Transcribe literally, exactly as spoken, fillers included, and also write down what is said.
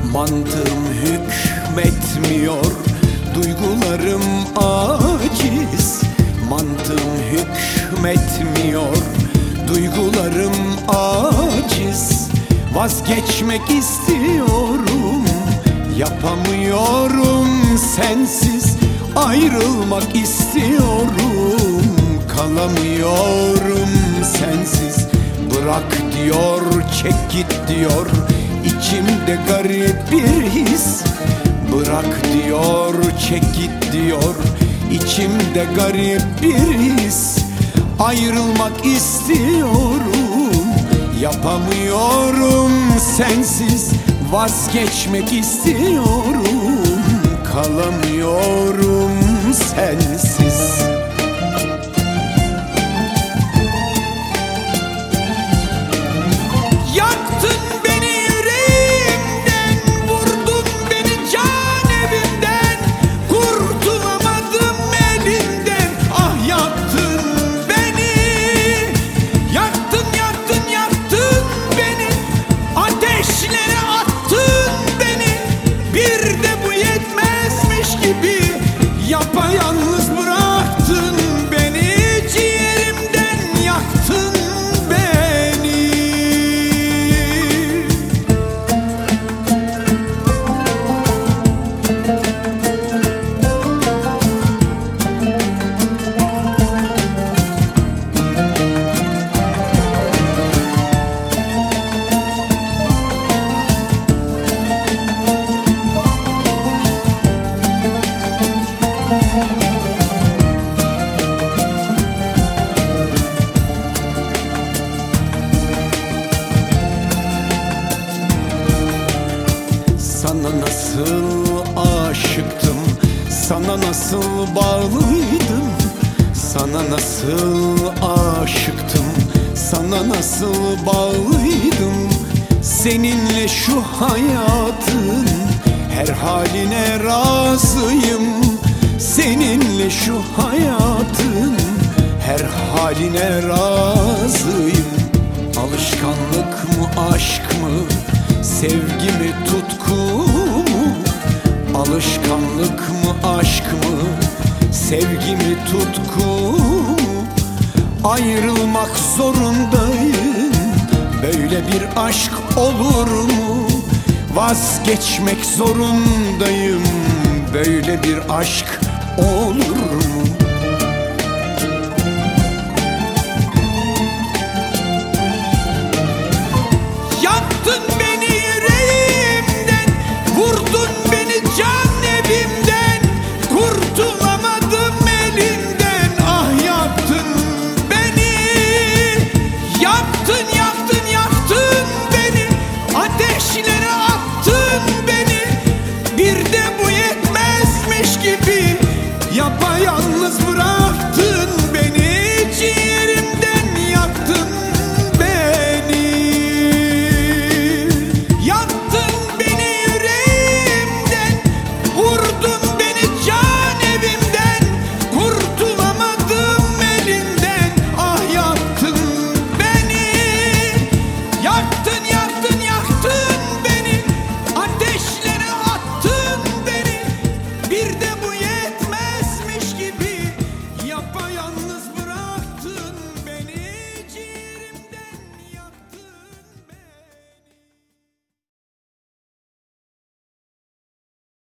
Mantığım hükmetmiyor, duygularım aciz. Mantığım hükmetmiyor, duygularım aciz. Vazgeçmek istiyorum, yapamıyorum sensiz. Ayrılmak istiyorum, kalamıyorum sensiz. Bırak diyor, çek git diyor, İçimde garip bir his. Bırak diyor, çek git diyor, İçimde garip bir his. Ayrılmak istiyorum, yapamıyorum sensiz. Vazgeçmek istiyorum, kalamıyorum sensiz. Yaktın beni yüreğimden, vurdun beni can evimden. Kurtulamadım elinden, ah yaktın beni. Yaktın, yaktın, yaktın beni. Ateşlere attın beni. Bir de bu yetmezmiş gibi yapayalnız bıraktın beni. Ciğerimden yaktın beni. Sana nasıl aşıktım, sana nasıl bağlıydım. Sana nasıl aşıktım, sana nasıl bağlıydım. Seninle şu hayatın her haline razıyım. Seninle şu hayatın her haline razıyım. Alışkanlık mı, aşk mı, sevgi mi, tutku mu? Alışkanlık mı, aşk mı, sevgi mi, tutku mu? Ayrılmak zorundayım, böyle bir aşk olur mu? Vazgeçmek zorundayım, böyle bir aşk olur